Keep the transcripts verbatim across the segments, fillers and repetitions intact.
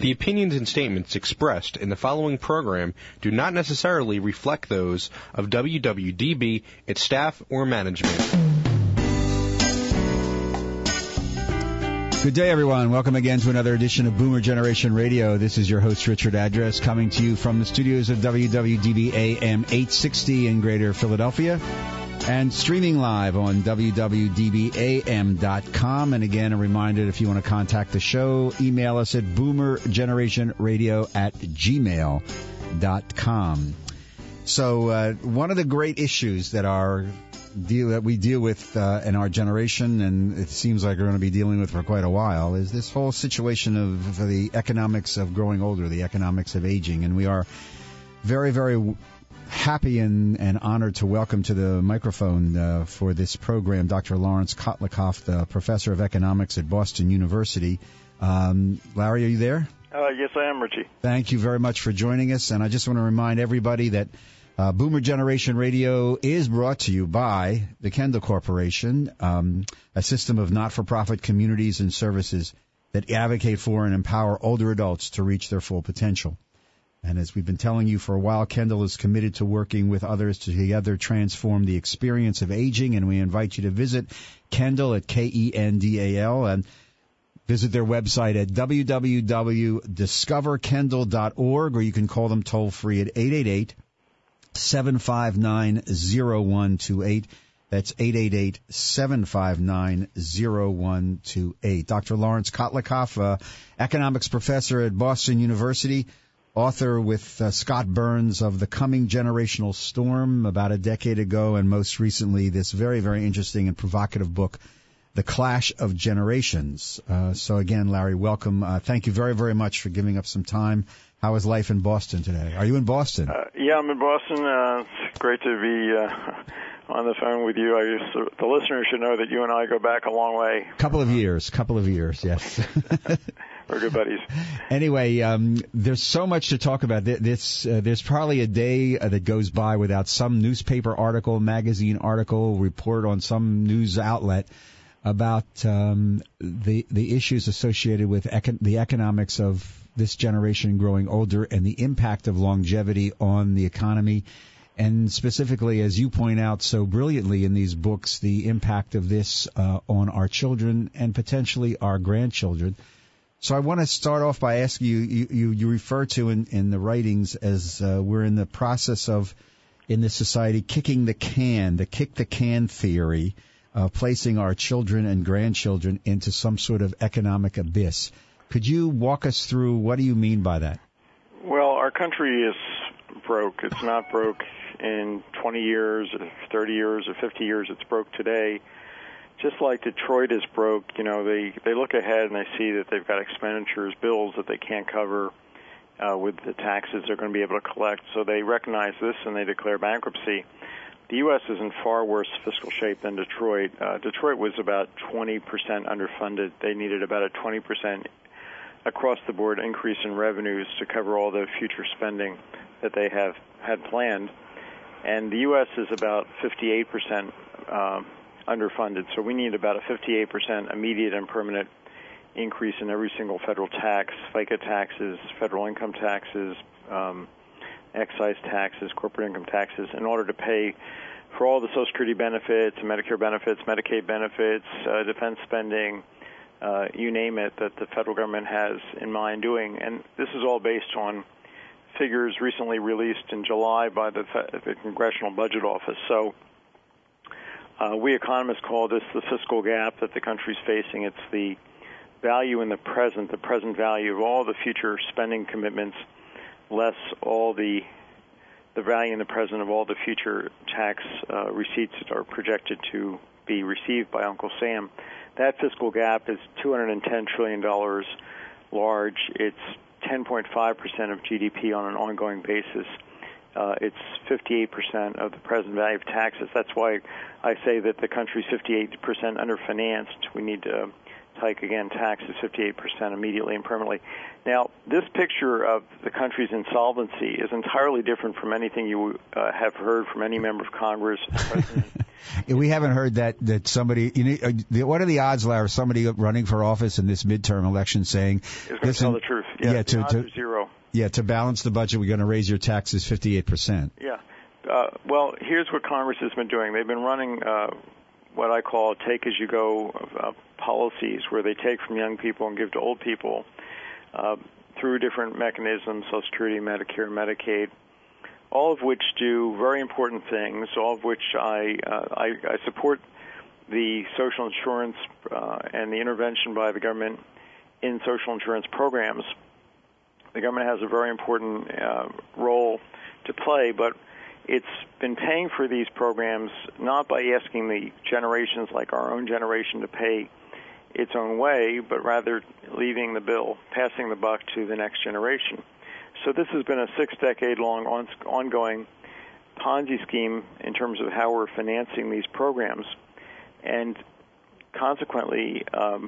The opinions and statements expressed in the following program do not necessarily reflect those of W W D B, its staff, or management. Good day, everyone. Welcome again to another edition of Boomer Generation Radio. This is your host, Richard Address, coming to you from the studios of W W D B A M eight sixty in Greater Philadelphia, and streaming live on W W D B A M dot com. And again, a reminder, if you want to contact the show, email us at boomergenerationradio at gmail dot com. So uh, one of the great issues that our deal that we deal with uh, in our generation, and it seems like we're going to be dealing with for quite a while, is this whole situation of the economics of growing older, the economics of aging. And we are very, very happy and, and honored to welcome to the microphone uh, for this program Doctor Lawrence Kotlikoff, the professor of economics at Boston University. Um, Larry, are you there? Uh, yes, I am, Richie. Thank you very much for joining us. And I just want to remind everybody that uh, Boomer Generation Radio is brought to you by the Kendall Corporation, um, a system of not-for-profit communities and services that advocate for and empower older adults to reach their full potential. And as we've been telling you for a while, Kendall is committed to working with others to together transform the experience of aging. And we invite you to visit Kendall at K E N D A L and visit their website at w w w dot discover kendall dot org, or you can call them toll free at eight eight eight, seven five nine, zero one two eight. That's eight eight eight, seven five nine, zero one two eight. Doctor Lawrence Kotlikoff, uh, economics professor at Boston University, author with uh, Scott Burns of The Coming Generational Storm about a decade ago, and most recently this very, very interesting and provocative book, The Clash of Generations. Uh, so again, Larry, welcome. Uh, thank you very, very much for giving up some time. How is life in Boston today? Are you in Boston? Uh, yeah, I'm in Boston. Uh, it's great to be uh, on the phone with you. I used to, the listeners should know that you and I go back a long way. Couple of years, couple of years, yes. We're good buddies. Anyway, um, there's so much to talk about. This, uh, there's probably a day uh, that goes by without some newspaper article, magazine article, report on some news outlet about um, the the issues associated with econ- the economics of this generation growing older and the impact of longevity on the economy. And specifically, as you point out so brilliantly in these books, the impact of this uh, on our children and potentially our grandchildren. So I want to start off by asking you, you, you, you refer to in, in the writings as uh, we're in the process of, in this society, kicking the can, the kick the can theory, uh, placing our children and grandchildren into some sort of economic abyss. Could you walk us through what do you mean by that? Well, our country is broke. It's not broke in twenty years or thirty years or fifty years. It's broke today. Just like Detroit is broke, you know, they, they look ahead and they see that they've got expenditures, bills that they can't cover uh, with the taxes they're going to be able to collect. So they recognize this and they declare bankruptcy. The U S is in far worse fiscal shape than Detroit. Uh, Detroit was about twenty percent underfunded. They needed about a twenty percent across-the-board increase in revenues to cover all the future spending that they have had planned. And the U S is about fifty-eight percent um, underfunded, so we need about a fifty-eight percent immediate and permanent increase in every single federal tax, FICA taxes, federal income taxes, um, excise taxes, corporate income taxes, in order to pay for all the Social Security benefits, Medicare benefits, Medicaid benefits, uh, defense spending, uh, you name it, that the federal government has in mind doing. And this is all based on figures recently released in July by the, the Congressional Budget Office. So Uh, we economists call this the fiscal gap that the country's facing. It's the value in the present, the present value of all the future spending commitments, less all the the value in the present of all the future tax uh, receipts that are projected to be received by Uncle Sam. That fiscal gap is two hundred ten trillion dollars large. It's ten point five percent of G D P on an ongoing basis. Uh, it's fifty-eight percent of the present value of taxes. That's why I say that the country's fifty-eight percent underfinanced. We need to hike, again, taxes fifty-eight percent immediately and permanently. Now, this picture of the country's insolvency is entirely different from anything you uh, have heard from any member of Congress, President We haven't heard that that somebody. You know, the, what are the odds, Larry, of somebody running for office in this midterm election saying, "Is going to tell the truth"? Yeah, yeah to, odds to are zero. Yeah, to balance the budget, we're going to raise your taxes fifty-eight percent. Yeah. Uh, well, here's what Congress has been doing. They've been running uh, what I call take-as-you-go uh, policies, where they take from young people and give to old people uh, through different mechanisms, Social Security, Medicare, Medicaid, all of which do very important things, all of which I, uh, I, I support the social insurance uh, and the intervention by the government in social insurance programs. The government has a very important uh, role to play, but it's been paying for these programs not by asking the generations like our own generation to pay its own way, but rather leaving the bill, passing the buck to the next generation. So this has been a six-decade-long on, ongoing Ponzi scheme in terms of how we're financing these programs, and consequently, um,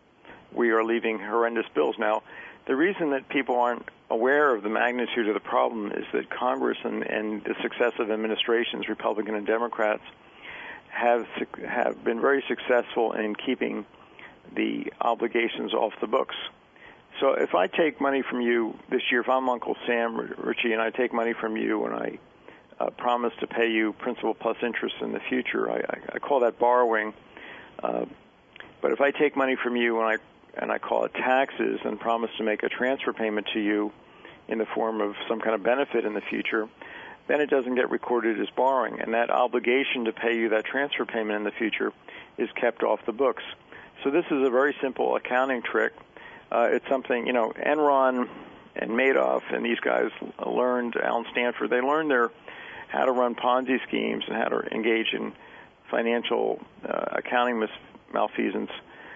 we are leaving horrendous bills. Now, the reason that people aren't aware of the magnitude of the problem is that Congress and, and the successive administrations, Republican and Democrats, have have been very successful in keeping the obligations off the books. So if I take money from you this year, if I'm Uncle Sam, Richie, and I take money from you and I uh, promise to pay you principal plus interest in the future, I, I, I call that borrowing. Uh, but if I take money from you and I and I call it taxes and promise to make a transfer payment to you in the form of some kind of benefit in the future, then it doesn't get recorded as borrowing. And that obligation to pay you that transfer payment in the future is kept off the books. So this is a very simple accounting trick. Uh, it's something, you know, Enron and Madoff and these guys learned, Alan Stanford, they learned their how to run Ponzi schemes and how to engage in financial uh, accounting mis- malfeasance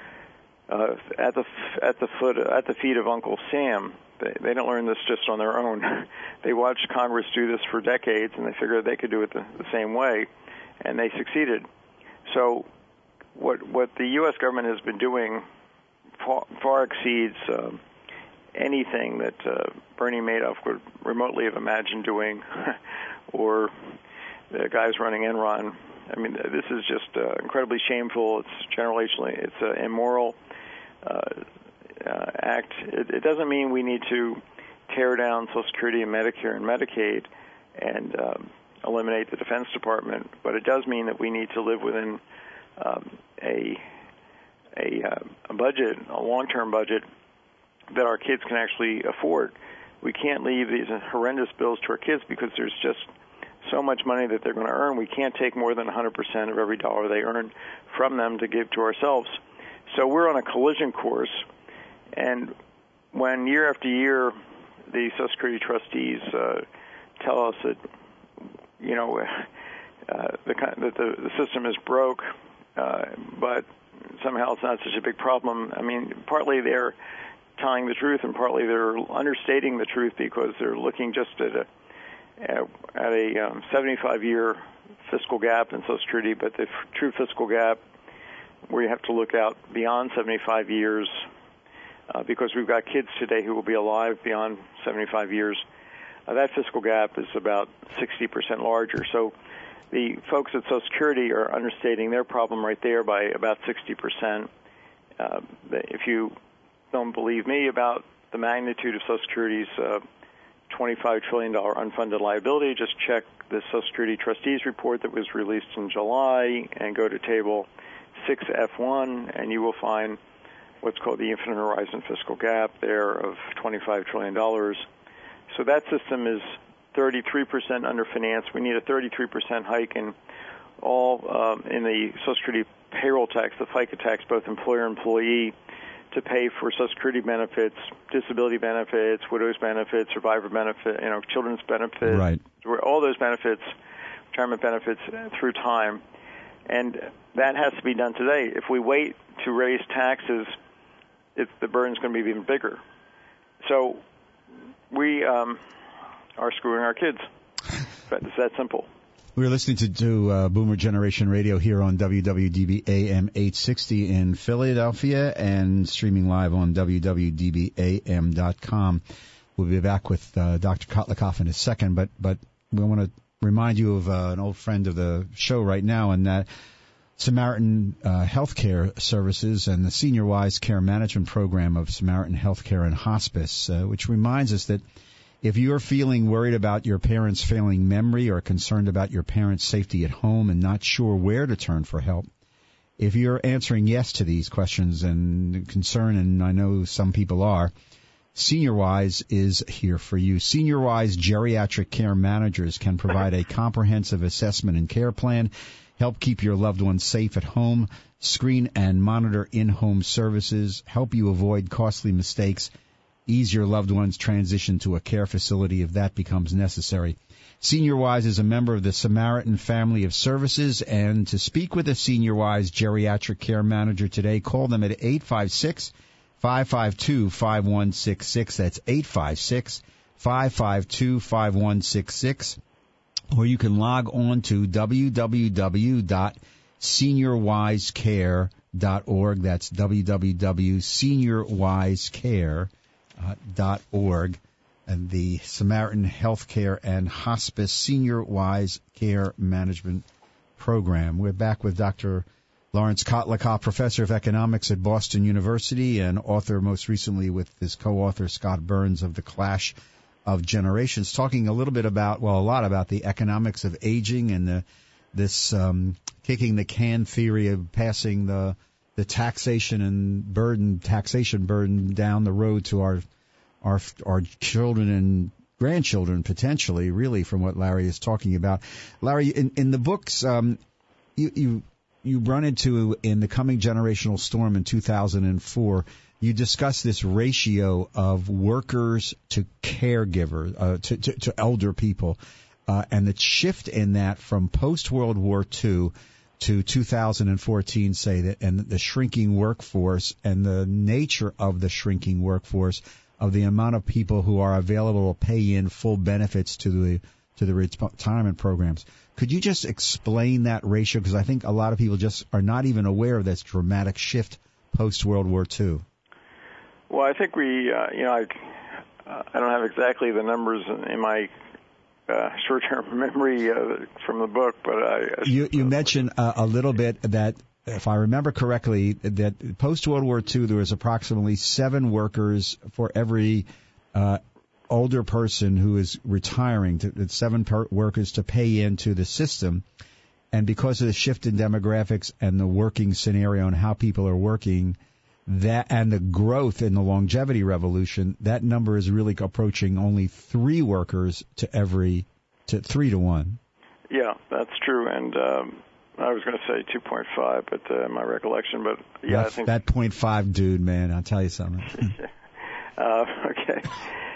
uh, at the at the foot at the feet of Uncle Sam. They, they didn't learn this just on their own. They watched Congress do this for decades, and they figured they could do it the, the same way, and they succeeded. So what what the U S government has been doing far, far exceeds uh, anything that uh, Bernie Madoff would remotely have imagined doing, or the guys running Enron. I mean, this is just uh, incredibly shameful. It's generationally, it's uh, immoral. Uh, uh, act. It, it doesn't mean we need to tear down Social Security and Medicare and Medicaid and um, eliminate the Defense Department, but it does mean that we need to live within um, a a, uh, a budget, a long-term budget that our kids can actually afford. We can't leave these horrendous bills to our kids because there's just so much money that they're going to earn. We can't take more than one hundred percent of every dollar they earn from them to give to ourselves. So we're on a collision course. And when year after year the Social Security trustees uh, tell us that, you know, uh, the, that the, the system is broke, uh, but somehow it's not such a big problem, I mean, partly they're telling the truth and partly they're understating the truth because they're looking just at a at a um, seventy-five year fiscal gap in Social Security, but the f- true fiscal gap where you have to look out beyond seventy-five years uh, because we've got kids today who will be alive beyond seventy-five years. Uh, that fiscal gap is about sixty percent larger. So the folks at Social Security are understating their problem right there by about sixty percent. Uh, if you don't believe me about the magnitude of Social Security's uh, twenty-five trillion dollars unfunded liability, just check the Social Security Trustees report that was released in July and go to table six F one, and you will find what's called the Infinite Horizon Fiscal Gap there of twenty-five trillion dollars. So that system is thirty-three percent underfinanced. We need a thirty-three percent hike in all um, in the Social Security payroll tax, the FICA tax, both employer-employee, to pay for Social Security benefits, disability benefits, widows benefits, survivor benefit, you know, children's benefits, right. all those benefits, retirement benefits through time. And that has to be done today. If we wait to raise taxes, it's, the burden's going to be even bigger. So we um, are screwing our kids. It's that simple. We're listening to, to uh, Boomer Generation Radio here on W W D B A M eight sixty in Philadelphia and streaming live on W W D B A M dot com. We'll be back with uh, Doctor Kotlikoff in a second, but but we want to remind you of uh, an old friend of the show right now, and that Samaritan uh, Healthcare Services and the Senior Wise Care Management Program of Samaritan Healthcare and Hospice, uh, which reminds us that if you're feeling worried about your parents' failing memory or concerned about your parents' safety at home and not sure where to turn for help, if you're answering yes to these questions and concern, and I know some people are, Senior Wise is here for you. Senior Wise Geriatric Care Managers can provide a comprehensive assessment and care plan, help keep your loved ones safe at home, screen and monitor in-home services, help you avoid costly mistakes, ease your loved one's transition to a care facility if that becomes necessary. Senior Wise is a member of the Samaritan family of services, and to speak with a Senior Wise Geriatric Care Manager today, call them at eight five six, five five two, five one six six. That's eight five six, five five two, five one six six. Or you can log on to w w w dot senior wise care dot org. That's w w w dot senior wise care dot org. And the Samaritan Healthcare and Hospice Senior Wise Care Management Program. We're back with Doctor Lawrence Kotlikoff, professor of economics at Boston University and author most recently with his co-author Scott Burns of The Clash of Generations, talking a little bit about, well, a lot about the economics of aging and the, this um, kicking the can theory of passing the the taxation and burden, taxation burden down the road to our our our children and grandchildren, potentially, really, from what Larry is talking about. Larry, in, in the books, um, you, you you run into, in The Coming Generational Storm in two thousand four, you discuss this ratio of workers to caregivers, uh, to, to, to elder people, uh, and the shift in that from post-World War Two to two thousand fourteen, say that, and the shrinking workforce and the nature of the shrinking workforce, of the amount of people who are available to pay in full benefits to the to the retirement programs. Could you just explain that ratio? Because I think a lot of people just are not even aware of this dramatic shift post-World War Two. Well, I think we, uh, you know, I, uh, I don't have exactly the numbers in, in my uh, short-term memory uh, from the book, but I... You, you mentioned uh, a little bit that, if I remember correctly, that post-World War Two, there was approximately seven workers for every uh, older person who is retiring, to, seven per- workers to pay into the system. And because of the shift in demographics and the working scenario and how people are working, that and the growth in the longevity revolution, that number is really approaching only three workers to every, to three to one. Yeah, that's true. And um, I was going to say two point five, but uh, my recollection, but yeah, that, I think that point five dude, man, I'll tell you something. uh, okay.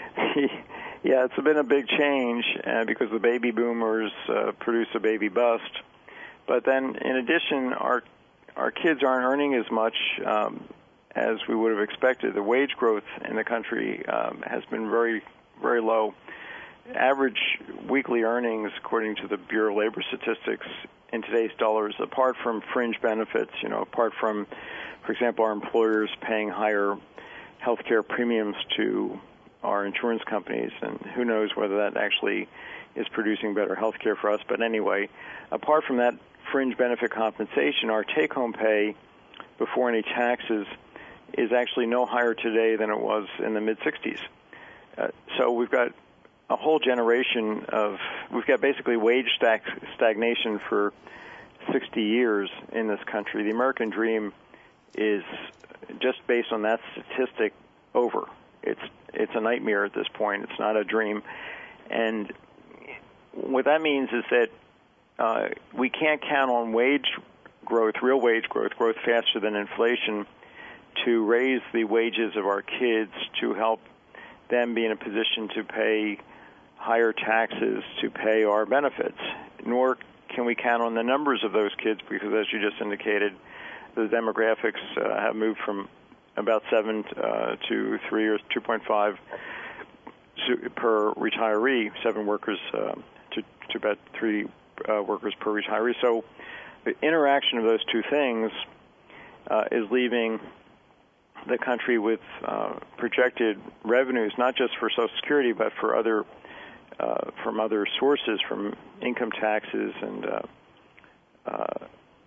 Yeah, it's been a big change uh, because the baby boomers uh, produce a baby bust. But then, in addition, our our kids aren't earning as much um, as we would have expected. The wage growth in the country um, has been very, very low. Average weekly earnings, according to the Bureau of Labor Statistics, in today's dollars, apart from fringe benefits, you know, apart from, for example, our employers paying higher health care premiums to our insurance companies, and who knows whether that actually is producing better health care for us. But anyway, apart from that fringe benefit compensation, our take-home pay before any taxes is actually no higher today than it was in the mid-sixties. Uh, so we've got a whole generation of, we've got basically wage stag- stagnation for sixty years in this country. The American dream is, just based on that statistic, over. It's it's a nightmare at this point. It's not a dream. And what that means is that uh, we can't count on wage growth, real wage growth, growth faster than inflation, to raise the wages of our kids, to help them be in a position to pay higher taxes, to pay our benefits. Nor can we count on the numbers of those kids because, as you just indicated, the demographics uh, have moved from about seven uh, to three or two point five per retiree, seven workers uh, to, to about three uh, workers per retiree. So the interaction of those two things uh, is leaving the country with uh, projected revenues, not just for Social Security, but for other uh, from other sources, from income taxes and uh, uh,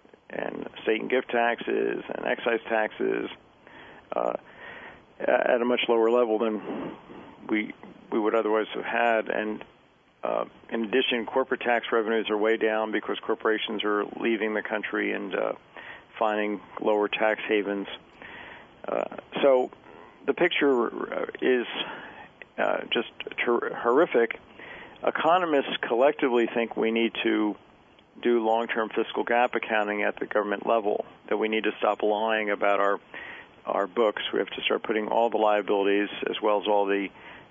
and state and gift taxes and excise taxes uh, at a much lower level than we we would otherwise have had. And uh, in addition, corporate tax revenues are way down because corporations are leaving the country and uh, finding lower tax havens. Uh, so the picture is uh, just ter- horrific. Economists collectively think we need to do long-term fiscal gap accounting at the government level, that we need to stop lying about our our books. We have to start putting all the liabilities as well as all the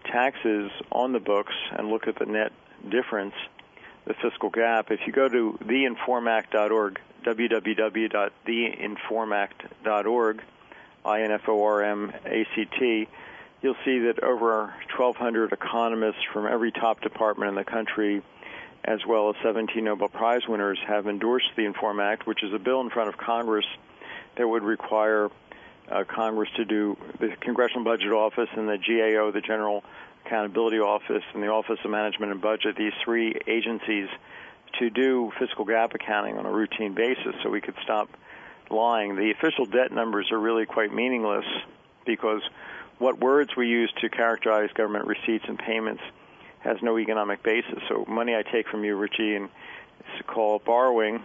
taxes on the books and look at the net difference, the fiscal gap. If you go to the inform act dot org, w w w dot the inform act dot org, I N F O R M A C T, you'll see that over twelve hundred economists from every top department in the country, as well as seventeen Nobel Prize winners, have endorsed the INFORM Act, which is a bill in front of Congress that would require uh, Congress to do, the Congressional Budget Office and the G A O, the General Accountability Office, and the Office of Management and Budget, these three agencies, to do fiscal gap accounting on a routine basis so we could stop lying. The official debt numbers are really quite meaningless because what words we use to characterize government receipts and payments has no economic basis. So money I take from you, Richie, and it's called borrowing,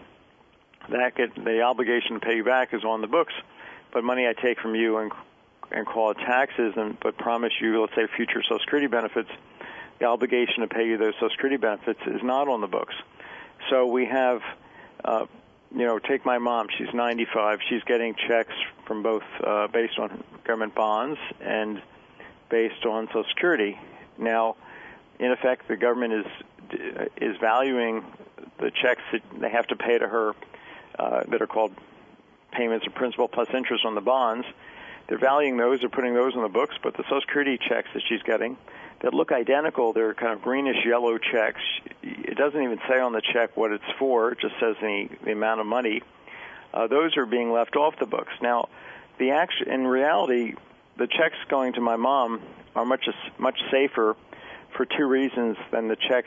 that get, the obligation to pay you back is on the books. But money I take from you and and call it taxes, and but promise you, let's say, future Social Security benefits, the obligation to pay you those Social Security benefits is not on the books. So we have, uh, you know, take my mom. She's ninety-five. She's getting checks from both uh, based on government bonds and based on Social Security. Now, in effect, the government is is valuing the checks that they have to pay to her uh, that are called payments of principal plus interest on the bonds. They're valuing those, they're putting those on the books, but the Social Security checks that she's getting that look identical, they're kind of greenish-yellow checks. It doesn't even say on the check what it's for. It just says the, the amount of money. Uh, those are being left off the books. Now, the act- in reality, the checks going to my mom are much much safer for two reasons than the checks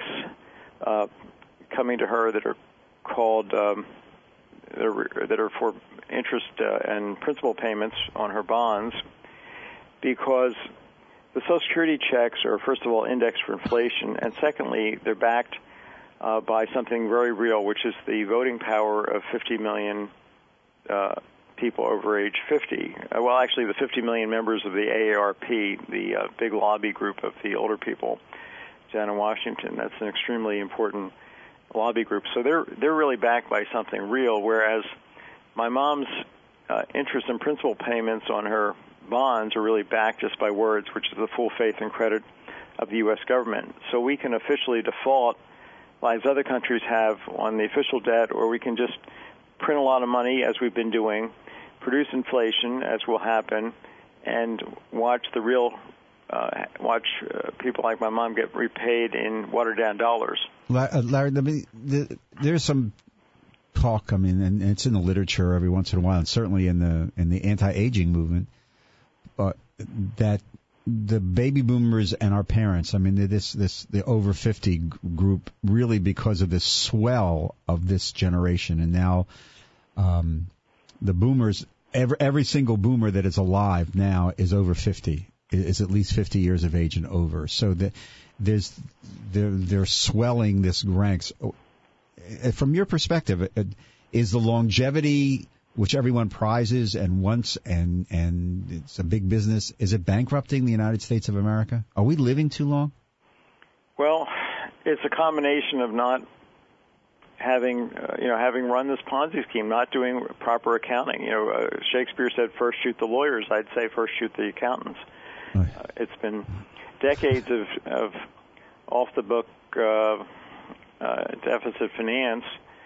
uh, coming to her that are called um, that are, that are for interest uh, and principal payments on her bonds, because the Social Security checks are, first of all, indexed for inflation, and secondly, they're backed uh, by something very real, which is the voting power of fifty million uh, people over age fifty. Uh, well, actually, the fifty million members of the A A R P, the uh, big lobby group of the older people down in Washington. That's an extremely important lobby group. So they're they're really backed by something real, whereas my mom's uh, interest and principal payments on her bonds are really backed just by words, which is the full faith and credit of the U S government. So we can officially default, as other countries have, on the official debt, or we can just print a lot of money, as we've been doing, produce inflation, as will happen, and watch the real, uh, watch uh, people like my mom get repaid in watered-down dollars. Larry, I mean, there's some talk, I mean, and it's in the literature every once in a while, and certainly in the in the anti-aging movement, uh, that the baby boomers and our parents, I mean, this this the over fifty group, really because of this swell of this generation, and now um, the boomers, every every single boomer that is alive now is over fifty, is at least fifty years of age and over. So that there's they're they're swelling this ranks. From your perspective, is the longevity, which everyone prizes and wants, and, and it's a big business, is it bankrupting the United States of America? Are we living too long? Well, it's a combination of not having, uh, you know, having run this Ponzi scheme, not doing proper accounting. You know, uh, Shakespeare said, "First shoot the lawyers." I'd say, first shoot the accountants. Uh, it's been decades of, of off-the-book uh, uh, deficit finance.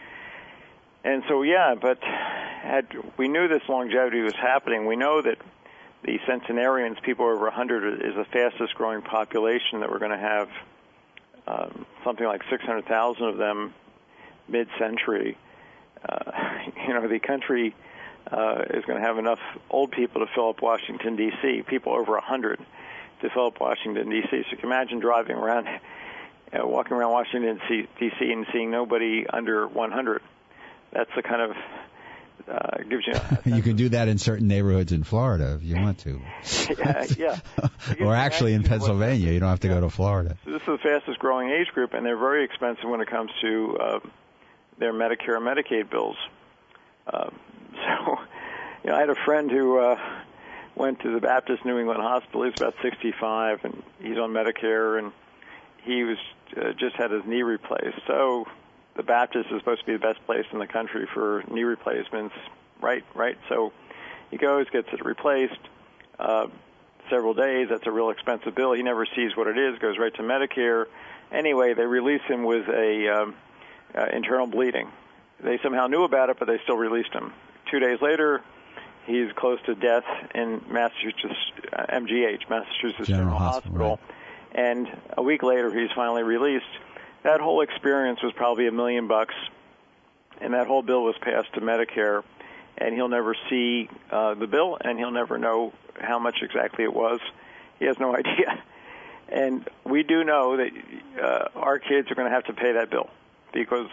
And so, yeah, but had, we knew this longevity was happening. We know that the centenarians, people over one hundred, is the fastest growing population, that we're going to have um, something like six hundred thousand of them mid-century. Uh, you know, the country uh, is going to have enough old people to fill up Washington, D C, people over one hundred to fill up Washington, D C. So you can imagine driving around uh, walking around Washington, D C and seeing nobody under one hundred. That's the kind of, uh, gives you... You can do that in certain neighborhoods in Florida if you want to. yeah, yeah. Or actually in Pennsylvania. You don't have to yeah. go to Florida. So this is the fastest growing age group, and they're very expensive when it comes to uh, their Medicare and Medicaid bills. Uh, so, you know, I had a friend who uh, went to the Baptist New England Hospital. He's about sixty-five, and he's on Medicare, and he was uh, just had his knee replaced. So the Baptist is supposed to be the best place in the country for knee replacements, right? Right. So he goes, gets it replaced. Uh, several days. That's a real expensive bill. He never sees what it is. Goes right to Medicare. Anyway, they release him with a um, uh, internal bleeding. They somehow knew about it, but they still released him. Two days later, he's close to death in Massachusetts, uh, M G H, Massachusetts General, General Hospital. Right. And a week later, he's finally released. That whole experience was probably a million bucks, and that whole bill was passed to Medicare, and he'll never see uh, the bill, and he'll never know how much exactly it was. He has no idea. And we do know that uh, our kids are going to have to pay that bill because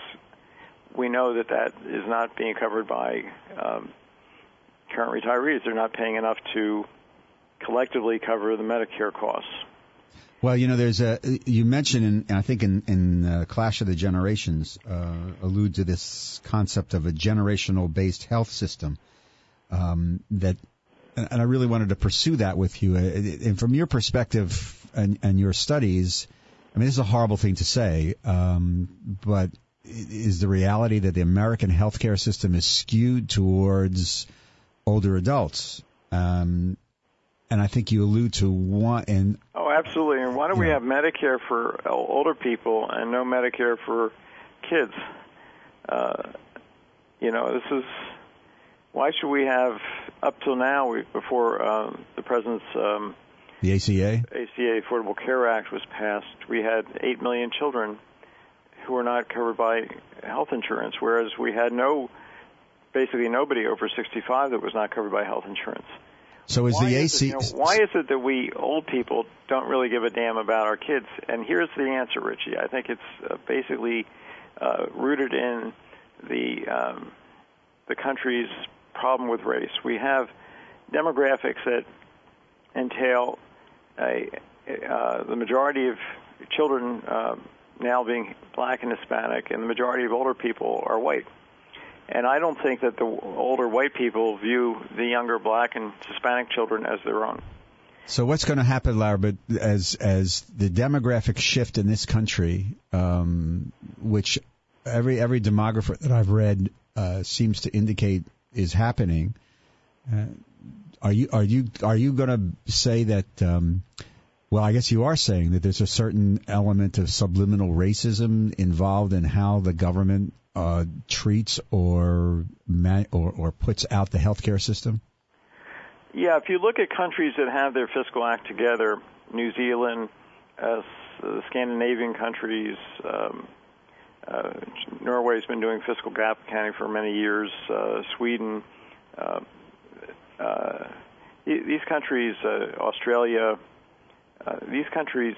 we know that that is not being covered by um, current retirees. They're not paying enough to collectively cover the Medicare costs. Well, you know, there's a, you mentioned, in, I think in, in uh, Clash of the Generations, uh, allude to this concept of a generational-based health system, um, that, and I really wanted to pursue that with you. And from your perspective and, and your studies, I mean, this is a horrible thing to say, um, but is the reality that the American healthcare system is skewed towards older adults? Um, and I think you allude to one, and oh, absolutely. And why do we have Medicare for older people and no Medicare for kids? Uh, you know, this is, why should we have, up till now, we, before um, the President's um, the A C A? A C A, Affordable Care Act, was passed, we had eight million children who were not covered by health insurance, whereas we had no, basically nobody over sixty-five that was not covered by health insurance. So is why the is A C A... It, you know, why is it that we old people don't really give a damn about our kids? And here's the answer, Richie. I think it's uh, basically uh, rooted in the um, the country's problem with race. We have demographics that entail a, uh, the majority of children uh, now being black and Hispanic, and the majority of older people are white. And I don't think that the older white people view the younger black and Hispanic children as their own. So what's going to happen, Larry, as as the demographic shift in this country, um, which every every demographer that I've read uh, seems to indicate is happening, uh, are you are you are you going to say that? Um, well, I guess you are saying that there's a certain element of subliminal racism involved in how the government Uh, treats or, man, or or puts out the healthcare system? Yeah, if you look at countries that have their fiscal act together, New Zealand, uh, the Scandinavian countries, um, uh, Norway's been doing fiscal gap accounting for many years, uh, Sweden, uh, uh, these countries, uh, Australia, uh, these countries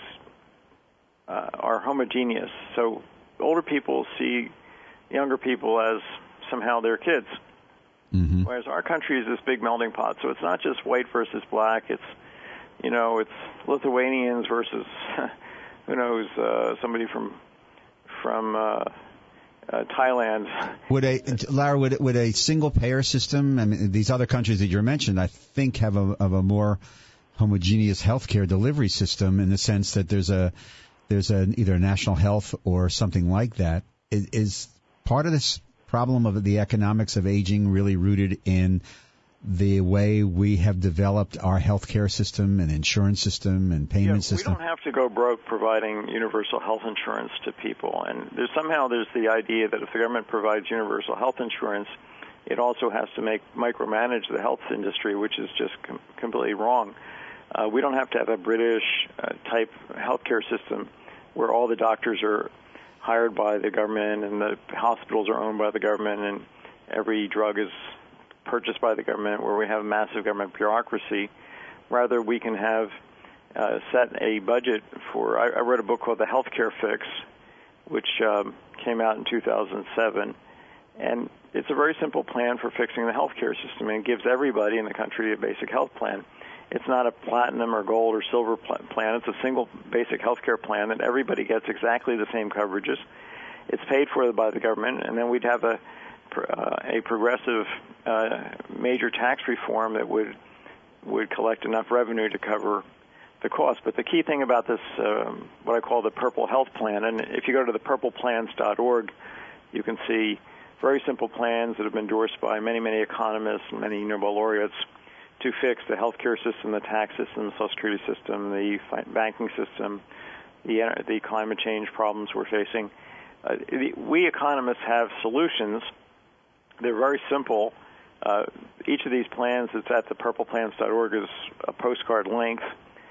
uh, are homogeneous. So older people see younger people as somehow their kids. Mm-hmm. Whereas our country is this big melting pot. So it's not just white versus black. It's, you know, it's Lithuanians versus, who knows, uh, somebody from from uh, uh, Thailand. Would a, Lara, would, would a single payer system, I mean, these other countries that you mentioned, I think have a, of a more homogeneous healthcare delivery system in the sense that there's a, there's a, either a national health or something like that. Is, is part of this problem of the economics of aging really rooted in the way we have developed our healthcare system and insurance system and payment yeah, system? We don't have to go broke providing universal health insurance to people. And there's somehow there's the idea that if the government provides universal health insurance, it also has to make micromanage the health industry, which is just com- completely wrong. Uh, we don't have to have a British uh, type healthcare system where all the doctors are hired by the government and the hospitals are owned by the government and every drug is purchased by the government, where we have massive government bureaucracy. Rather, we can have uh, set a budget for. I, I wrote a book called The Healthcare Fix, which um, came out in two thousand seven, and it's a very simple plan for fixing the healthcare system, and it gives everybody in the country a basic health plan. It's not a platinum or gold or silver plan. It's a single basic healthcare plan that everybody gets exactly the same coverages. It's paid for by the government, and then we'd have a uh, a progressive uh, major tax reform that would would collect enough revenue to cover the cost. But the key thing about this, um, what I call the Purple Health Plan, and if you go to the purple plans dot org, you can see very simple plans that have been endorsed by many, many economists and many Nobel laureates to fix the healthcare system, the tax system, the Social Security system, the banking system, the, the climate change problems we're facing. Uh, the, we economists have solutions. They're very simple. Uh, each of these plans that's at the purple plans dot org is a postcard length,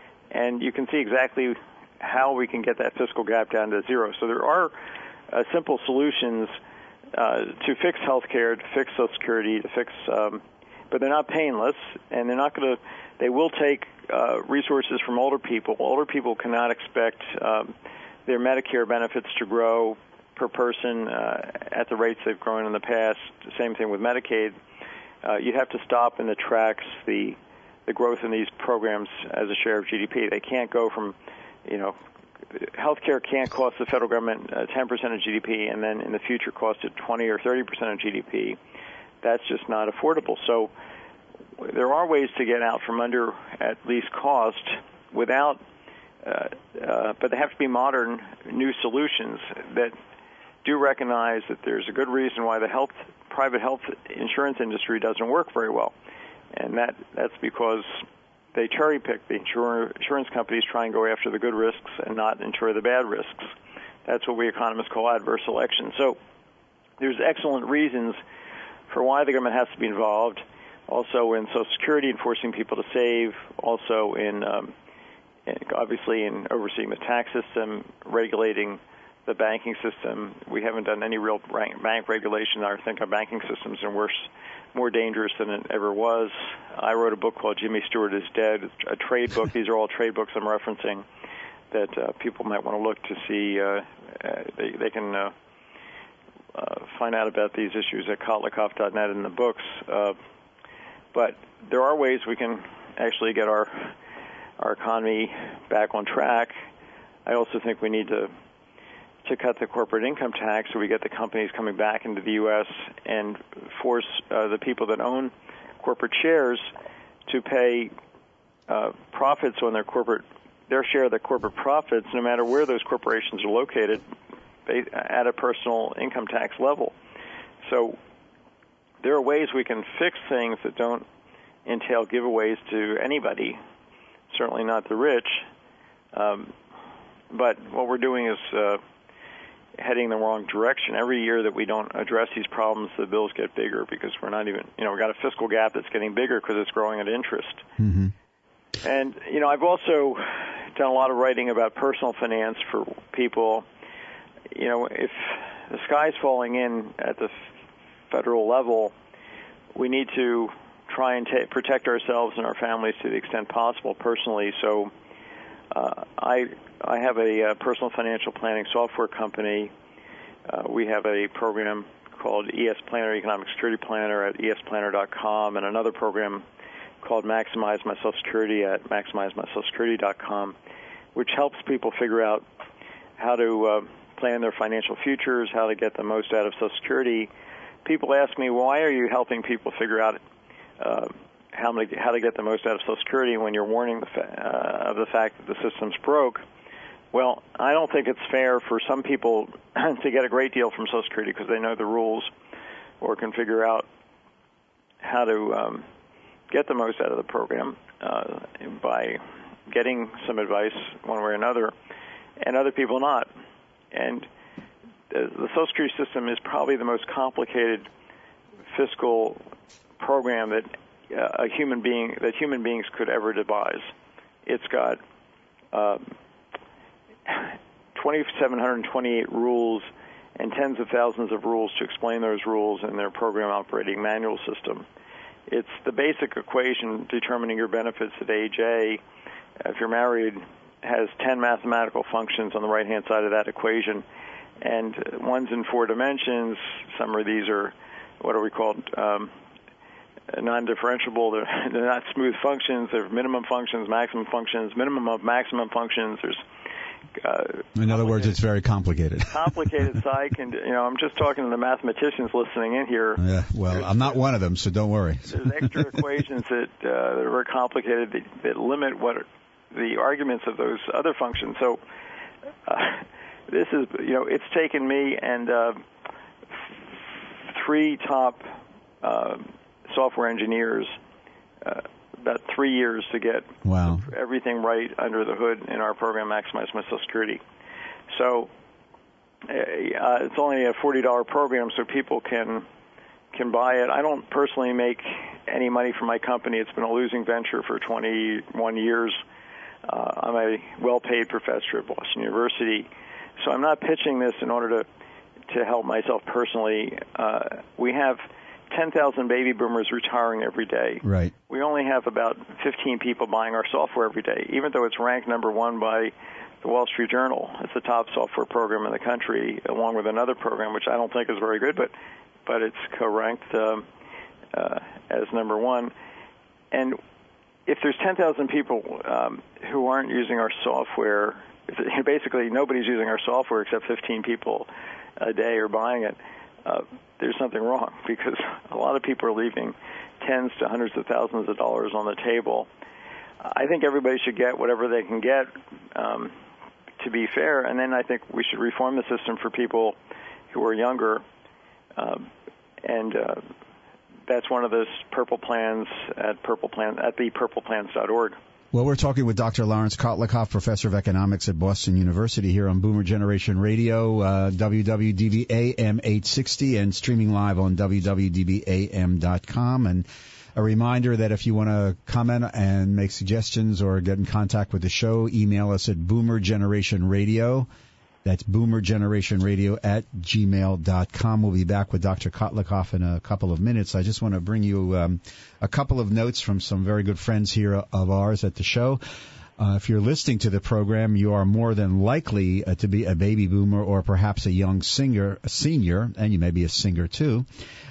and you can see exactly how we can get that fiscal gap down to zero. So there are uh, simple solutions uh, to fix healthcare, to fix Social Security, to fix, um, but they're not painless, and they're not going to. They will take uh, resources from older people. Older people cannot expect um, their Medicare benefits to grow per person uh, at the rates they've grown in the past. Same thing with Medicaid. Uh, you have to stop in the tracks the the growth in these programs as a share of G D P. They can't go from, you know, healthcare can't cost the federal government uh, ten percent of G D P and then in the future cost it twenty or thirty percent of G D P. That's just not affordable. So there are ways to get out from under at least cost without, uh, uh, but they have to be modern, new solutions that do recognize that there's a good reason why the health private health insurance industry doesn't work very well, and that that's because they cherry pick. The insur- insurance companies try and go after the good risks and not insure the bad risks. That's what we economists call adverse selection. So there's excellent reasons for why the government has to be involved, also in Social Security, enforcing people to save, also in, um, in obviously in overseeing the tax system, regulating the banking system. We haven't done any real bank regulation. I think our banking system's are worse, more dangerous than it ever was. I wrote a book called Jimmy Stewart is Dead, a trade book. These are all trade books I'm referencing that uh, people might want to look to see. Uh, uh, they, they can uh, uh, find out about these issues at kotlikov dot net in the books. Uh, but there are ways we can actually get our our economy back on track. I also think we need to to cut the corporate income tax so we get the companies coming back into the U S and force uh, the people that own corporate shares to pay uh, profits on their corporate, their share of the corporate profits, no matter where those corporations are located, at a personal income tax level. So there are ways we can fix things that don't entail giveaways to anybody, certainly not the rich. Um, but what we're doing is uh, heading in the wrong direction. Every year that we don't address these problems, the bills get bigger because we're not even, you know, we've got a fiscal gap that's getting bigger because it's growing at interest. Mm-hmm. And, you know, I've also done a lot of writing about personal finance for people. You know, if the sky's falling in at the federal level, we need to try and ta- protect ourselves and our families to the extent possible personally. So uh, I I have a uh, personal financial planning software company. Uh, we have a program called E S Planner, Economic Security Planner at E S planner dot com, and another program called Maximize My Social Security at maximize my social security dot com, which helps people figure out how to uh, plan their financial futures, how to get the most out of Social Security. People ask me, why are you helping people figure out uh, how, to, how to get the most out of Social Security when you're warning the fa- uh, of the fact that the system's broke? Well, I don't think it's fair for some people to get a great deal from Social Security because they know the rules or can figure out how to um, get the most out of the program uh, by getting some advice one way or another, and other people not. And the, the Social Security system is probably the most complicated fiscal program that uh, a human being that human beings could ever devise. It's got um, two thousand seven hundred twenty-eight rules and tens of thousands of rules to explain those rules in their program operating manual system. It's the basic equation determining your benefits at age A if you're married, has ten mathematical functions on the right-hand side of that equation, and one's in four dimensions. Some of these are, what are we called, um, non-differentiable. They're, they're not smooth functions. They're minimum functions, maximum functions, minimum of maximum functions. There's Uh, in other words, it's very complicated. Complicated psych, and you know, I'm just talking to the mathematicians listening in here. Yeah, well, there's, I'm not one of them, so don't worry. There's extra equations that, uh, that are very complicated that, that limit what are the arguments of those other functions. So uh, this is, you know, it's taken me and uh, three top uh, software engineers Uh, about three years to get wow. everything right under the hood in our program, Maximize My Social Security. So uh, it's only a forty dollars program, so people can can buy it. I don't personally make any money from my company. It's been a losing venture for twenty-one years. Uh, I'm a well-paid professor at Boston University, so I'm not pitching this in order to to help myself personally. Uh, we have ten thousand baby boomers retiring every day. Right. We only have about fifteen people buying our software every day, even though it's ranked number one by the Wall Street Journal. It's the top software program in the country, along with another program, which I don't think is very good, but but it's co-ranked um, uh, as number one. And if there's ten thousand people um, who aren't using our software, basically nobody's using our software except fifteen people a day are buying it, uh, there's something wrong, because a lot of people are leaving tens to hundreds of thousands of dollars on the table. I think everybody should get whatever they can get, um, to be fair, and then I think we should reform the system for people who are younger, uh, and uh, that's one of those purple plans at purple plan at the purple plans dot org. Well, we're talking with Doctor Lawrence Kotlikoff, professor of economics at Boston University, here on Boomer Generation Radio, uh, W W D B A M eight sixty, and streaming live on W W D B A M dot com. And a reminder that if you want to comment and make suggestions or get in contact with the show, email us at Boomer Generation Radio. That's Boomer Generation Radio at gmail dot com. We'll be back with Doctor Kotlikoff in a couple of minutes. I just want to bring you um, a couple of notes from some very good friends here of ours at the show. Uh, if you're listening to the program, you are more than likely uh, to be a baby boomer or perhaps a young singer, a senior, and you may be a singer too.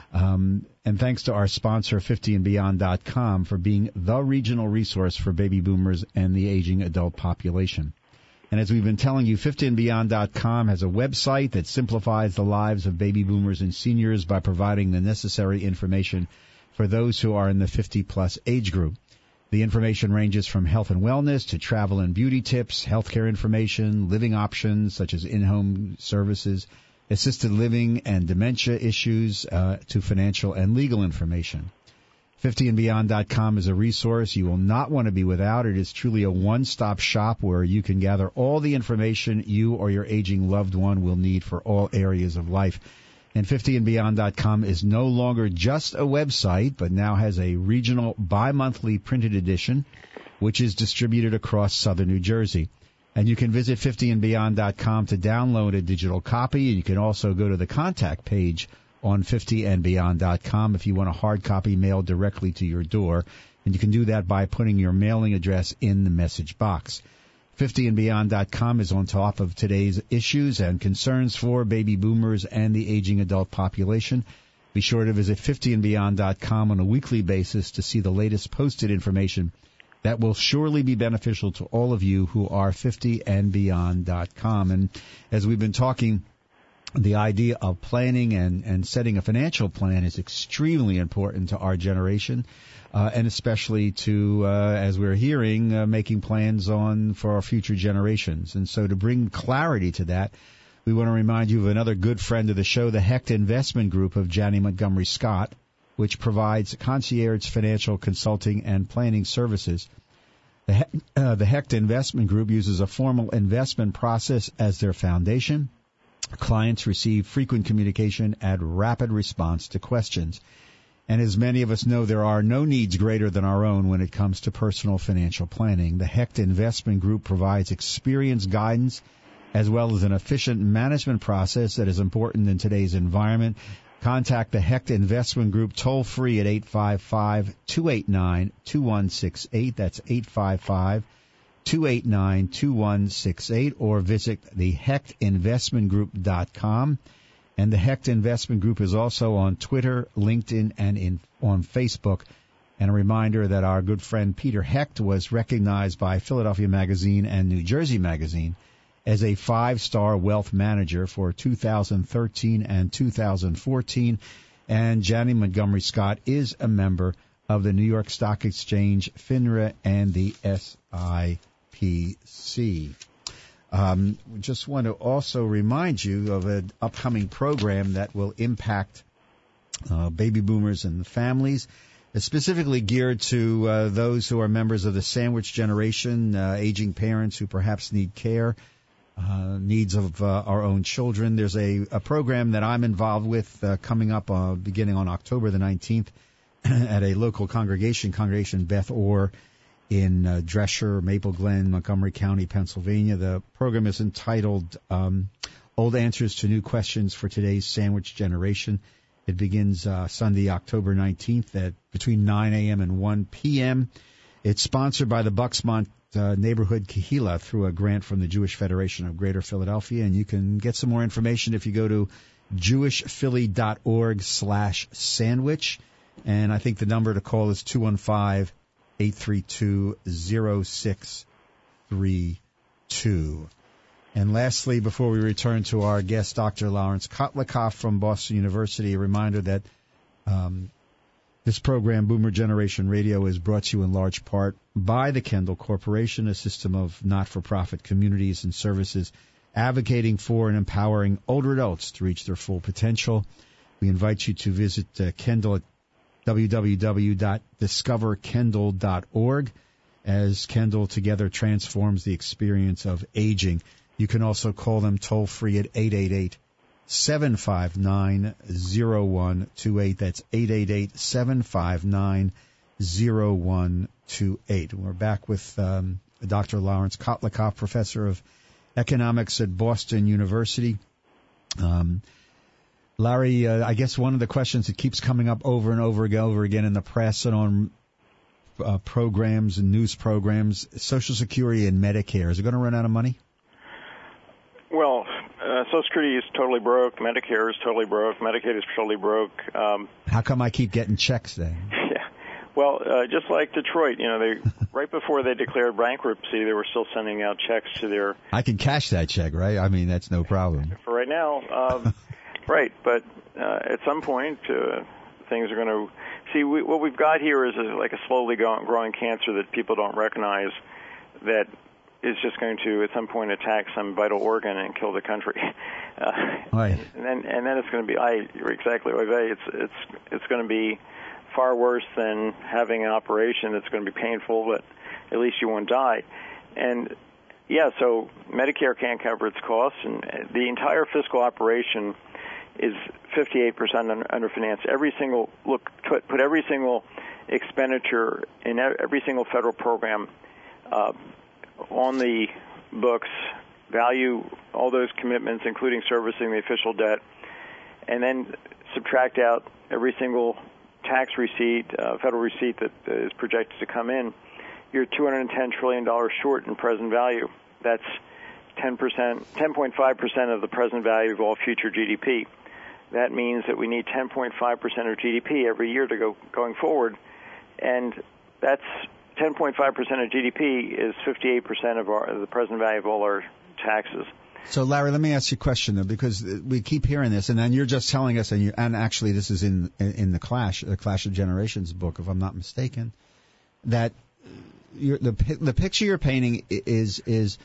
Um, and thanks to our sponsor, fifty and beyond dot com, for being the regional resource for baby boomers and the aging adult population. And as we've been telling you, fifty and beyond dot com has a website that simplifies the lives of baby boomers and seniors by providing the necessary information for those who are in the fifty-plus age group. The information ranges from health and wellness to travel and beauty tips, healthcare information, living options such as in-home services, assisted living and dementia issues, uh, to financial and legal information. fifty and beyond dot com is a resource you will not want to be without. It is truly a one-stop shop where you can gather all the information you or your aging loved one will need for all areas of life. And fifty and beyond dot com is no longer just a website, but now has a regional bi-monthly printed edition, which is distributed across southern New Jersey. And you can visit fifty and beyond dot com to download a digital copy. And you can also go to the contact page on fifty and beyond dot com if you want a hard copy mailed directly to your door. And you can do that by putting your mailing address in the message box. fifty and beyond dot com is on top of today's issues and concerns for baby boomers and the aging adult population. Be sure to visit fifty and beyond dot com on a weekly basis to see the latest posted information that will surely be beneficial to all of you who are fifty and beyond dot com. And as we've been talking, the idea of planning and, and setting a financial plan is extremely important to our generation, uh, and especially to, uh, as we're hearing, uh, making plans on for our future generations. And so to bring clarity to that, we want to remind you of another good friend of the show, the Hecht Investment Group of Janney Montgomery Scott, which provides concierge financial consulting and planning services. The, He- uh, the Hecht Investment Group uses a formal investment process as their foundation. Clients receive frequent communication and rapid response to questions. And as many of us know, there are no needs greater than our own when it comes to personal financial planning. The Hecht Investment Group provides experienced guidance as well as an efficient management process that is important in today's environment. Contact the Hecht Investment Group toll-free at eight five five, two eight nine, two one six eight. That's eight five five, two eight nine, two one six eight, or visit the hecht investment group dot com. And the Hecht Investment Group is also on Twitter, LinkedIn, and in, on Facebook. And a reminder that our good friend Peter Hecht was recognized by Philadelphia Magazine and New Jersey Magazine as a five-star wealth manager for two thousand thirteen and two thousand fourteen. And Janney Montgomery Scott is a member of the New York Stock Exchange, FINRA, and the S I P C. Um, we just want to also remind you of an upcoming program that will impact uh, baby boomers and families. It's specifically geared to uh, those who are members of the sandwich generation, uh, aging parents who perhaps need care, uh, needs of uh, our own children. There's a, a program that I'm involved with uh, coming up uh, beginning on October the nineteenth at a local congregation, Congregation Beth Orr in uh, Dresher, Maple Glen, Montgomery County, Pennsylvania. The program is entitled um, Old Answers to New Questions for Today's Sandwich Generation. It begins uh, Sunday, October nineteenth at between nine a.m. and one p.m. It's sponsored by the Bucksmont uh, Neighborhood Kehillah through a grant from the Jewish Federation of Greater Philadelphia. And you can get some more information if you go to jewishphilly.org slash sandwich. And I think the number to call is two one five, eight three two, zero six three two. And lastly, before we return to our guest, Doctor Lawrence Kotlikoff from Boston University, a reminder that um, this program, Boomer Generation Radio, is brought to you in large part by the Kendall Corporation, a system of not-for-profit communities and services advocating for and empowering older adults to reach their full potential. We invite you to visit uh, Kendall at w w w dot discover kendall dot org as Kendall together transforms the experience of aging. You can also call them toll-free at eight eight eight, seven five nine, zero one two eight. That's eight eight eight, seven five nine, zero one two eight. We're back with um, Doctor Lawrence Kotlikoff, professor of economics at Boston University. Um, Larry, uh, I guess one of the questions that keeps coming up over and over and over again in the press and on uh, programs and news programs, Social Security and Medicare, is it going to run out of money? Well, uh, Social Security is totally broke. Medicare is totally broke. Medicaid is totally broke. Um, How come I keep getting checks then? Yeah. Well, uh, just like Detroit, you know, they right before they declared bankruptcy, they were still sending out checks to their. I can cash that check, right? I mean, that's no problem. For right now, um, right. But uh, at some point, uh, things are going to see. We, what we've got here is a, like a slowly going, growing cancer that people don't recognize that is just going to, at some point, attack some vital organ and kill the country. Uh, right. And then, and then it's going to be. I you're exactly right. It's it's it's going to be far worse than having an operation that's going to be painful, but at least you won't die. And yeah, so Medicare can't cover its costs, and the entire fiscal operation is fifty-eight percent underfinanced. Every single look, put, put every single expenditure in every single federal program Uh, on the books, value all those commitments, including servicing the official debt, and then subtract out every single tax receipt, uh, federal receipt that is projected to come in, you're two hundred ten trillion dollars short in present value. That's ten percent, ten point five percent of the present value of all future G D P. That means that we need ten point five percent of G D P every year to go going forward, and that's ten point five percent of G D P is fifty-eight percent of, our, of the present value of all our taxes. So, Larry, let me ask you a question, though, because we keep hearing this, and then you're just telling us, and, you, and actually this is in in the Clash, the Clash of Generations book, if I'm not mistaken, that you're, the the picture you're painting is is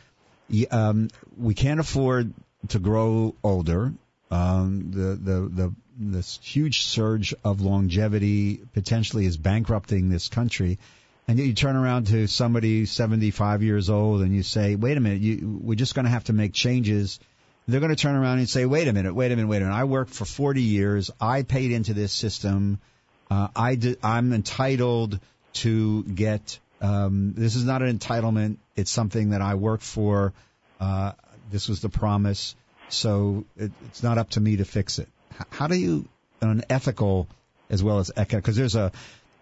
um, we can't afford to grow older. Um, the the the this huge surge of longevity potentially is bankrupting this country. And yet you turn around to somebody seventy-five years old and you say, wait a minute, you, we're just going to have to make changes. They're going to turn around and say, wait a minute, wait a minute, wait a minute. I worked for forty years. I paid into this system. Uh, I did, I'm entitled to get um, – this is not an entitlement. It's something that I worked for. Uh, this was the promise. So it, it's not up to me to fix it. How do you – on an ethical as well as economic – because there's a –